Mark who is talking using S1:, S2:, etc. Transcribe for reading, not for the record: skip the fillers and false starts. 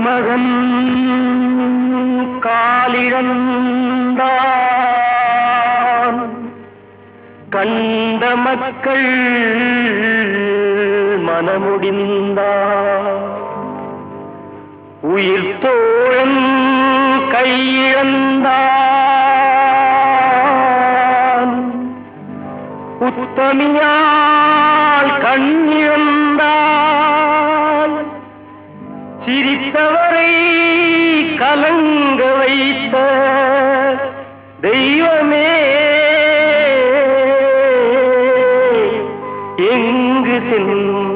S1: மகன் காலிழந்தான், கண்ட மக்கள் மனமுடிந்தார். உயிர் தோழன் கையிழந்தான், உத்தமியால் கண்ணிழந்தால், சிரித்தவரை கலங்க வைத்த தெய்வமே எங்கு சென்ற